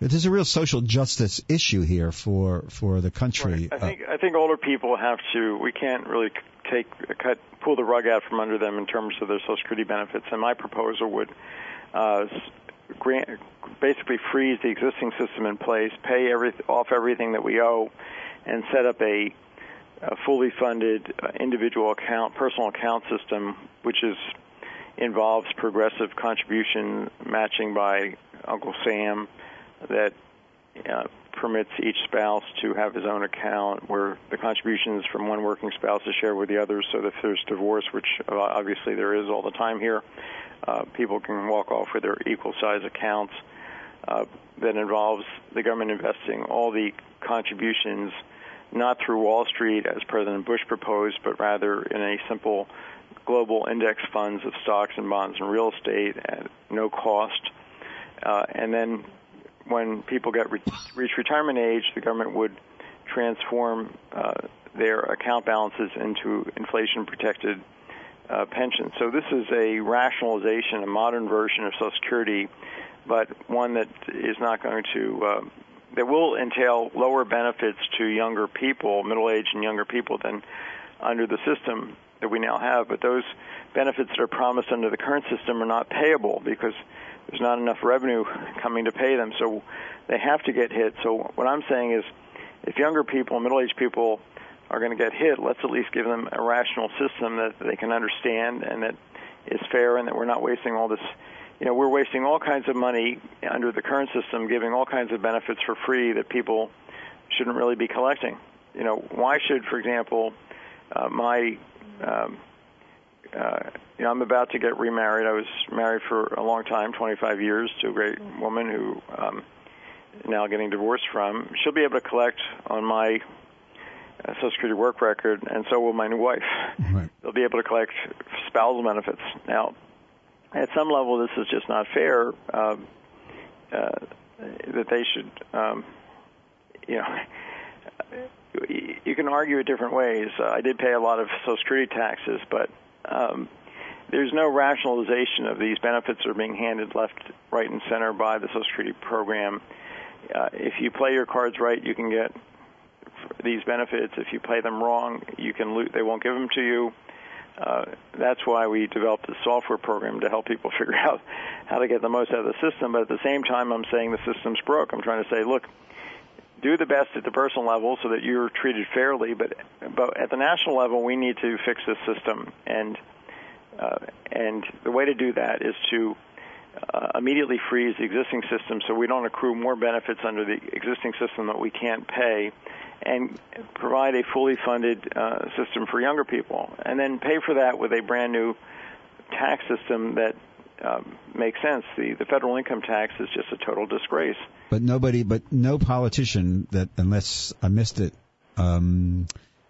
There's a real social justice issue here for for the country. Right. I think I think older people have to. We can't really take cut pull the rug out from under them in terms of their Social Security benefits. And my proposal would uh, grant, basically freeze the existing system in place, pay every, off everything that we owe, and set up a, a fully funded uh, individual account, personal account system, which is involves progressive contribution matching by Uncle Sam, that uh, permits each spouse to have his own account where the contributions from one working spouse is shared with the others, so that if there's divorce, which obviously there is all the time here, uh, people can walk off with their equal size accounts. Uh, that involves the government investing all the contributions not through Wall Street as President Bush proposed, but rather in a simple global index funds of stocks and bonds and real estate at no cost. Uh, and then when people get re- reach retirement age, the government would transform uh, their account balances into inflation-protected uh, pensions. So this is a rationalization, a modern version of Social Security, but one that is not going to, uh, that will entail lower benefits to younger people, middle-aged and younger people, than under the system that we now have. But those benefits that are promised under the current system are not payable because there's not enough revenue coming to pay them, so they have to get hit. So what I'm saying is, if younger people, middle-aged people are going to get hit, let's at least give them a rational system that they can understand and that is fair, and that we're not wasting all this. You know, we're wasting all kinds of money under the current system, giving all kinds of benefits for free that people shouldn't really be collecting. You know, why should, for example, uh, my um, uh, you know, I'm about to get remarried. I was married for a long time, twenty-five years, to a great woman who um, now getting divorced from. She'll be able to collect on my uh, Social Security work record, and so will my new wife. Right. They'll be able to collect spousal benefits. Now, at some level, this is just not fair. Uh, uh, that they should, um, you know. You can argue it different ways. Uh, I did pay a lot of Social Security taxes, but um, there's no rationalization of these benefits that are being handed left, right, and center by the Social Security program. Uh, if you play your cards right, you can get these benefits. If you play them wrong, you can lo- they won't give them to you. Uh, that's why we developed a software program to help people figure out how to get the most out of the system. But at the same time, I'm saying the system's broke. I'm trying to say, look, do the best at the personal level so that you're treated fairly, but but at the national level, we need to fix this system, and uh, and the way to do that is to uh, immediately freeze the existing system so we don't accrue more benefits under the existing system that we can't pay, and provide a fully funded uh, system for younger people, and then pay for that with a brand new tax system that Um, makes sense. The the federal income tax is just a total disgrace. But nobody, but no politician that, unless I missed it, um,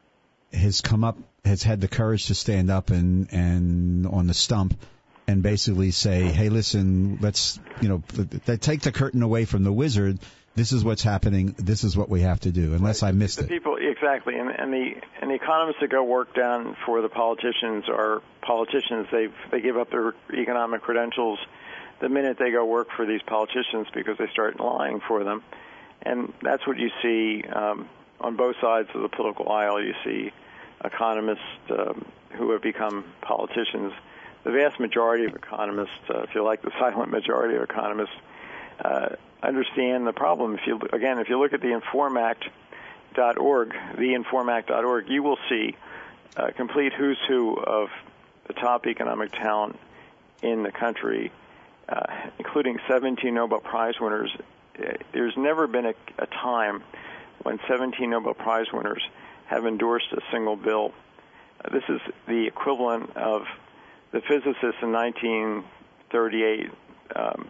has come up, has had the courage to stand up and and on the stump and basically say, "Hey, listen, let's you know, they take the curtain away from the wizard. This is what's happening. This is what we have to do." Unless right. I missed the it. People exactly, and, and the and the economists that go work down for the politicians are politicians. They they give up their economic credentials the minute they go work for these politicians because they start lying for them, and that's what you see um, on both sides of the political aisle. You see economists um, who have become politicians. The vast majority of economists, uh, if you like, the silent majority of economists. Uh, understand the problem. If you again, if you look at the informact dot org, the informact dot org, you will see a complete who's who of the top economic talent in the country, uh, including seventeen Nobel Prize winners. There's never been a, a time when seventeen Nobel Prize winners have endorsed a single bill. Uh, this is the equivalent of the physicists in nineteen thirty-eight. Um,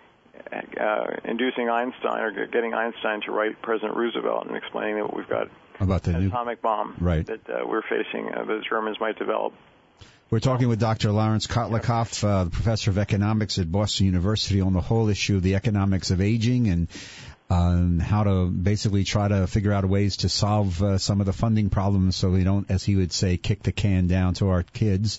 Uh, inducing Einstein or getting Einstein to write President Roosevelt and explaining that we've got about the an new, atomic bomb right. that uh, we're facing, uh, the Germans might develop. We're talking with Doctor Lawrence Kotlikoff, uh, the professor of economics at Boston University, on the whole issue of the economics of aging and um, how to basically try to figure out ways to solve uh, some of the funding problems so we don't, as he would say, kick the can down to our kids.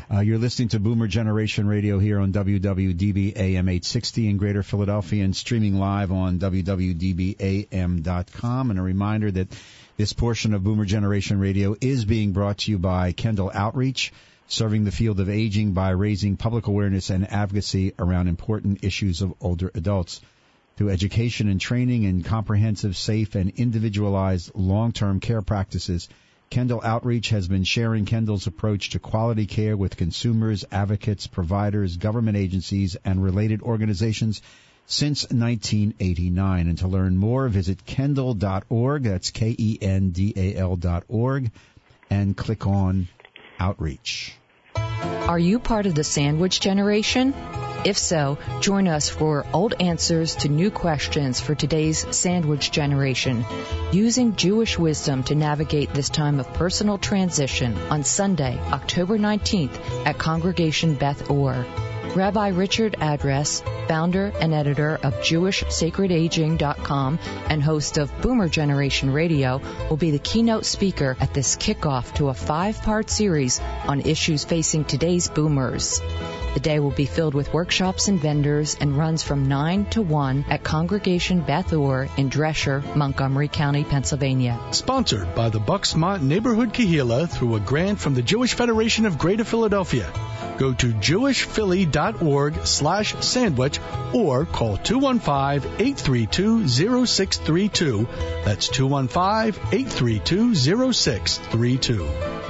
Uh, you're listening to Boomer Generation Radio here on W W D B A M eight sixty in Greater Philadelphia and streaming live on W W D B A M dot com. And a reminder that this portion of Boomer Generation Radio is being brought to you by Kendall Outreach, serving the field of aging by raising public awareness and advocacy around important issues of older adults. Through education and training in comprehensive, safe, and individualized long-term care practices, Kendall Outreach has been sharing Kendall's approach to quality care with consumers, advocates, providers, government agencies, and related organizations since nineteen eighty-nine. And to learn more, visit kendall dot org, that's K E N D A L dot org, and click on Outreach. Are you part of the sandwich generation? If so, join us for Old Answers to New Questions for today's sandwich generation, using Jewish wisdom to navigate this time of personal transition on Sunday, October nineteenth at Congregation Beth Or. Rabbi Richard Address, founder and editor of Jewish Sacred Aging dot com and host of Boomer Generation Radio, will be the keynote speaker at this kickoff to a five-part series on issues facing today's boomers. The day will be filled with workshops and vendors and runs from nine to one at Congregation Beth Or in Dresher, Montgomery County, Pennsylvania. Sponsored by the Bucksmont Neighborhood Kahila through a grant from the Jewish Federation of Greater Philadelphia. Go to jewish philly dot org slash sandwich or call two one five, eight three two, zero six three two. That's two one five, eight three two, zero six three two.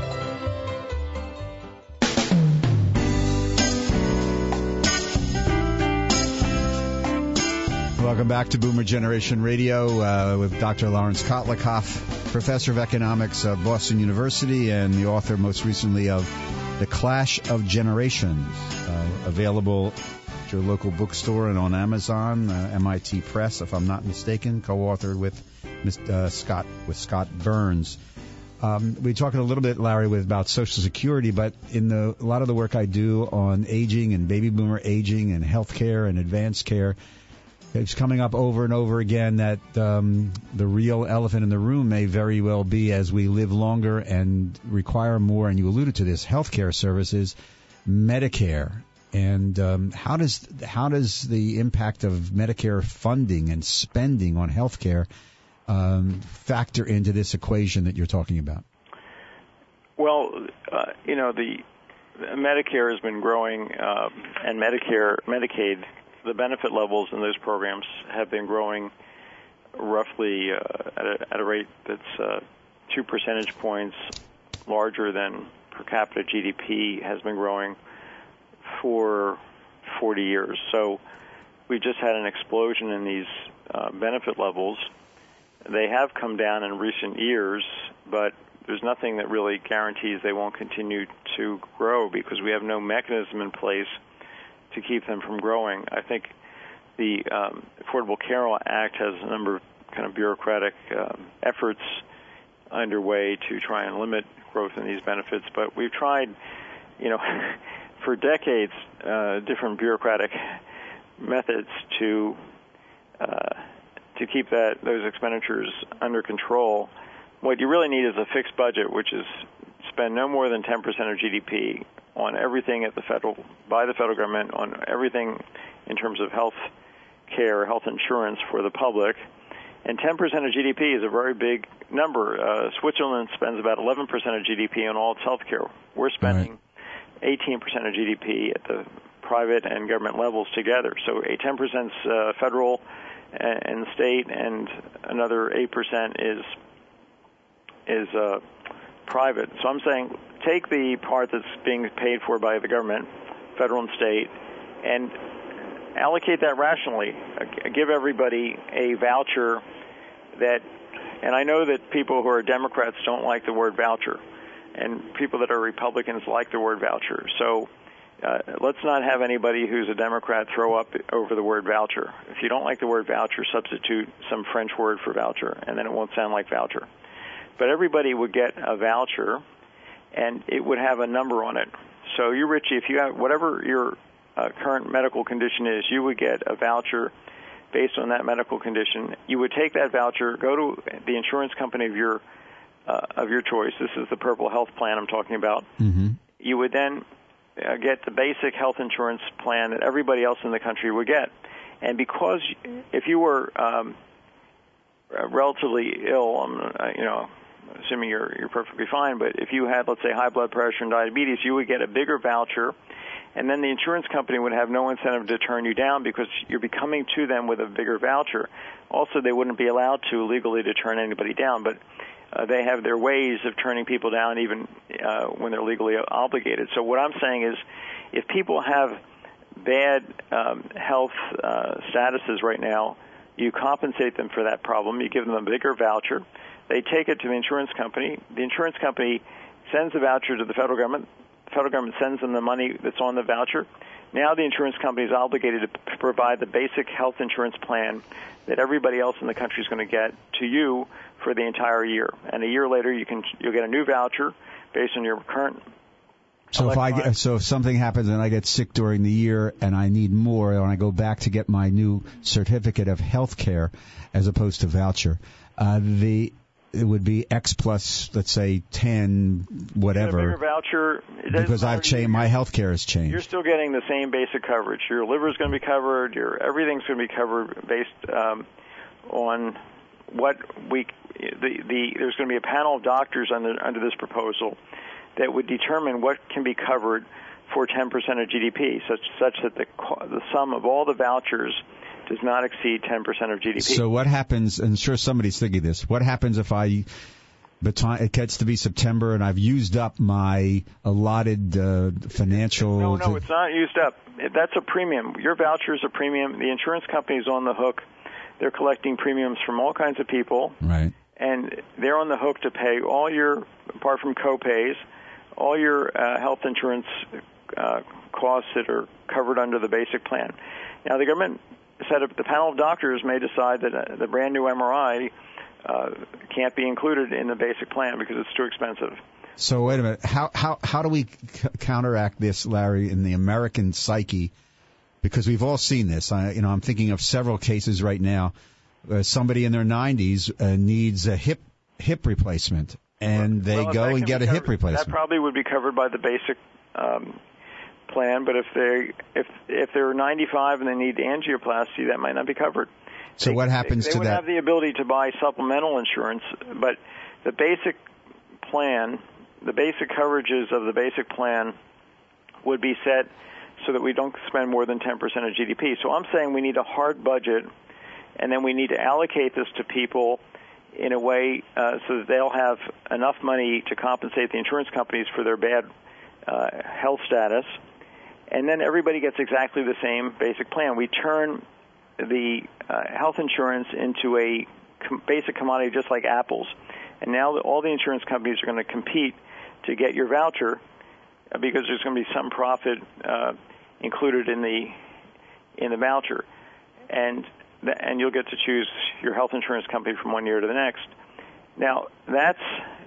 Welcome back to Boomer Generation Radio uh, with Doctor Lawrence Kotlikoff, professor of economics at Boston University and the author most recently of The Clash of Generations, uh, available at your local bookstore and on Amazon, uh, M I T Press, if I'm not mistaken, co-authored with uh, Scott with Scott Burns. Um, we were talking a little bit, Larry, with about Social Security, but in the, a lot of the work I do on aging and baby boomer aging and health care and advanced care, it's coming up over and over again that um, the real elephant in the room may very well be, as we live longer and require more, and you alluded to this, healthcare services, Medicare. And um, how does how does the impact of Medicare funding and spending on healthcare um, factor into this equation that you're talking about? Well, uh, you know, the Medicare has been growing, uh, and Medicare, Medicaid, the benefit levels in those programs have been growing roughly uh, at, a, at a rate that's uh, two percentage points larger than per capita G D P has been growing for forty years. So we just had an explosion in these uh, benefit levels. They have come down in recent years, but there's nothing that really guarantees they won't continue to grow because we have no mechanism in place to keep them from growing. I think the um, Affordable Care Act has a number of kind of bureaucratic um, efforts underway to try and limit growth in these benefits, but we've tried, you know, for decades, uh, different bureaucratic methods to uh, to keep that those expenditures under control. What you really need is a fixed budget, which is spend no more than ten percent of G D P on everything at the federal, by the federal government, on everything in terms of health care, health insurance for the public. And ten percent of G D P is a very big number. Uh, Switzerland spends about eleven percent of G D P on all its health care. We're spending right. eighteen percent of G D P at the private and government levels together. So a ten percent is uh, federal and state, and another eight percent is is uh, private. So I'm saying take the part that's being paid for by the government, federal and state, and allocate that rationally. Uh, give everybody a voucher that, and I know that people who are Democrats don't like the word voucher, and people that are Republicans like the word voucher. So uh, let's not have anybody who's a Democrat throw up over the word voucher. If you don't like the word voucher, substitute some French word for voucher, and then it won't sound like voucher. But everybody would get a voucher, and it would have a number on it. So you, Richie, if you have whatever your uh, current medical condition is, you would get a voucher based on that medical condition. You would take that voucher, go to the insurance company of your uh, of your choice. This is the Purple Health Plan I'm talking about. Mm-hmm. You would then uh, get the basic health insurance plan that everybody else in the country would get. And because if you were um, relatively ill, um, uh, you know, assuming you're you're perfectly fine, but if you had, let's say, high blood pressure and diabetes, you would get a bigger voucher, and then the insurance company would have no incentive to turn you down because you're becoming to them with a bigger voucher. Also, they wouldn't be allowed to legally to turn anybody down, but uh, they have their ways of turning people down even uh, when they're legally obligated. So what I'm saying is, if people have bad um, health uh, statuses right now, you compensate them for that problem. You give them a bigger voucher. They take it to the insurance company. The insurance company sends the voucher to the federal government. The federal government sends them the money that's on the voucher. Now the insurance company is obligated to p- provide the basic health insurance plan that everybody else in the country is going to get to you for the entire year. And a year later, you can you'll get a new voucher based on your current. So if I get, so if something happens and I get sick during the year and I need more, and I go back to get my new certificate of health care as opposed to voucher, uh, the it would be X plus, let's say, ten, whatever. You get a bigger voucher. Because I've changed, my health care has changed. You're still getting the same basic coverage. Your liver is going to be covered. Your everything's going to be covered based um, on what we. The, the there's going to be a panel of doctors under under this proposal that would determine what can be covered for ten percent of G D P, such such that the the sum of all the vouchers does not exceed ten percent of G D P. So what happens, and I'm sure somebody's thinking this, what happens if I, the time, it gets to be September and I've used up my allotted uh, financial... No, no, it's not used up. That's a premium. Your voucher is a premium. The insurance company is on the hook. They're collecting premiums from all kinds of people. Right. And they're on the hook to pay all your, apart from co-pays, all your uh, health insurance uh, costs that are covered under the basic plan. Now, the government said the panel of doctors may decide that uh, the brand new M R I uh, can't be included in the basic plan because it's too expensive. So wait a minute. How how how do we c- counteract this, Larry, in the American psyche? Because we've all seen this. I, you know, I'm thinking of several cases right now. Uh, somebody in their nineties uh, needs a hip hip replacement, and they well, go and get a covered, hip replacement. That probably would be covered by the basic um, plan, but if they if if they're ninety-five and they need angioplasty, that might not be covered. So they, what happens they, they to would that? have the ability to buy supplemental insurance, but the basic plan, the basic coverages of the basic plan would be set so that we don't spend more than ten percent of G D P. So I'm saying we need a hard budget, and then we need to allocate this to people in a way uh, so that they'll have enough money to compensate the insurance companies for their bad uh, health status. And then everybody gets exactly the same basic plan. We turn the uh, health insurance into a com- basic commodity just like apples. And now all the insurance companies are going to compete to get your voucher uh, because there's going to be some profit uh, included in the in the voucher. And th- and you'll get to choose your health insurance company from one year to the next. Now, that's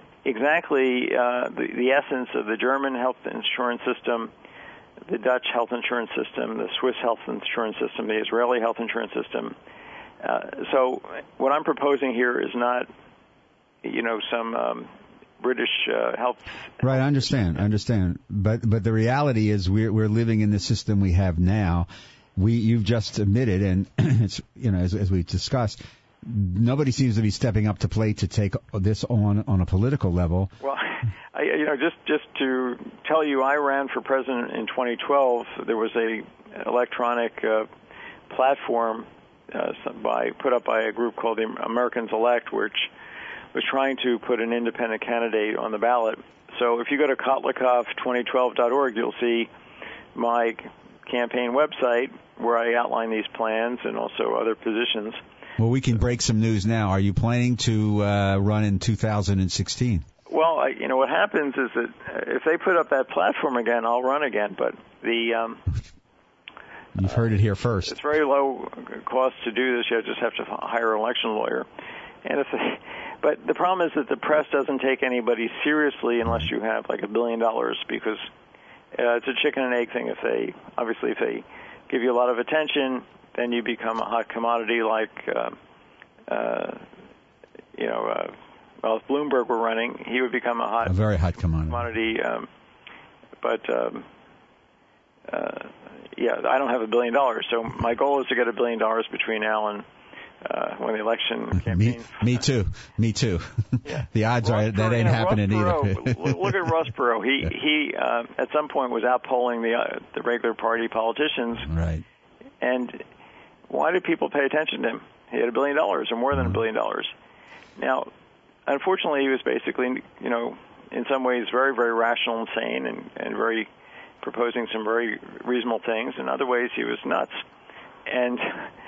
exactly uh, the, the essence of the German health insurance system, the Dutch health insurance system, the Swiss health insurance system, the Israeli health insurance system. Uh, so what I'm proposing here is not, you know, some um, British uh, health. Right, I understand, I understand. But but the reality is we're we're living in the system we have now. We you've just admitted, and it's you know as as we discussed, nobody seems to be stepping up to plate to take this on on a political level. Well, I, you know, just just to tell you, I ran for president in twenty twelve. There was a electronic uh, platform uh, by put up by a group called the Americans Elect, which was trying to put an independent candidate on the ballot. So if you go to kotlikov twenty twelve dot org, you'll see my campaign website where I outline these plans and also other positions. Well, we can break some news now. Are you planning to uh, run in two thousand sixteen? Well, I, you know, what happens is that if they put up that platform again, I'll run again. But the um, You've heard it here first. It's very low cost to do this. You just have to hire an election lawyer. And if they, but the problem is that the press doesn't take anybody seriously unless you have like a billion dollars, because uh, it's a chicken and egg thing. If they obviously if they give you a lot of attention, then you become a hot commodity. Like uh, uh, you know, uh, well, if Bloomberg were running, he would become a hot, a very hot commodity. commodity um, but um, uh, yeah, I don't have a billion dollars. So my goal is to get a billion dollars between now and uh, when the election campaign. Me, me too. Me too. Yeah. The odds Ross are that Perot, ain't you know, happening Ross either. Perot, look, look at Ross Perot. He he uh, at some point was outpolling the uh, the regular party politicians. Right. And why do people pay attention to him? He had a billion dollars or more than a billion dollars. Now, unfortunately, he was basically, you know, in some ways very, very rational and sane and, and very proposing some very reasonable things. In other ways, he was nuts. And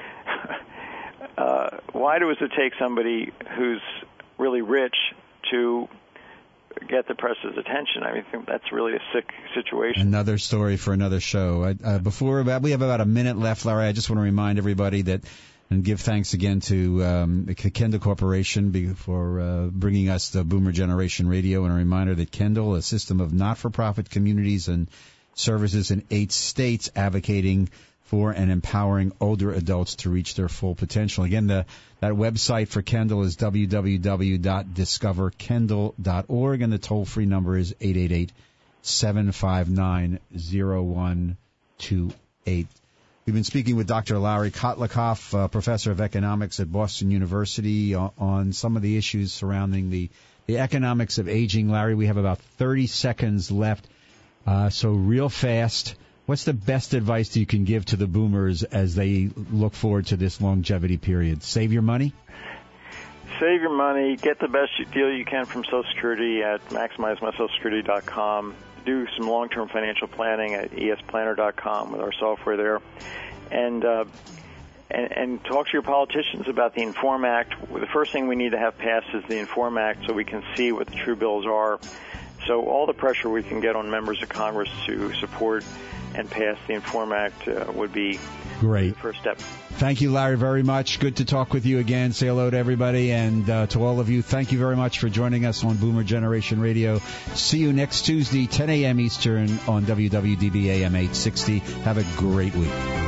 uh, why does it take somebody who's really rich to get the press's attention? I mean, I think that's really a sick situation. Another story for another show. I, uh, before about, we have about a minute left, Larry. I just want to remind everybody that, and give thanks again to um, the Kendall Corporation for uh, bringing us the Boomer Generation Radio, and a reminder that Kendall, a system of not-for-profit communities and services in eight states, advocating for and empowering older adults to reach their full potential. Again, the that website for Kendall is w w w dot discover kendall dot org, and the toll-free number is eight eight eight, seven five nine, zero one two eight. We've been speaking with Doctor Larry Kotlikoff, uh, professor of economics at Boston University, on, on some of the issues surrounding the, the economics of aging. Larry, we have about thirty seconds left, uh, so real fast. What's the best advice you can give to the boomers as they look forward to this longevity period? Save your money? Save your money. Get the best deal you can from Social Security at maximize my social security dot com. Do some long-term financial planning at e s planner dot com with our software there. And, uh, and and talk to your politicians about the Inform Act. The first thing we need to have passed is the Inform Act so we can see what the true bills are. So all the pressure we can get on members of Congress to support and pass the Inform Act uh, would be great. The first step. Thank you, Larry, very much. Good to talk with you again. Say hello to everybody. And uh, to all of you, thank you very much for joining us on Boomer Generation Radio. See you next Tuesday, ten a.m. Eastern on W W D B A M eight sixty. Have a great week.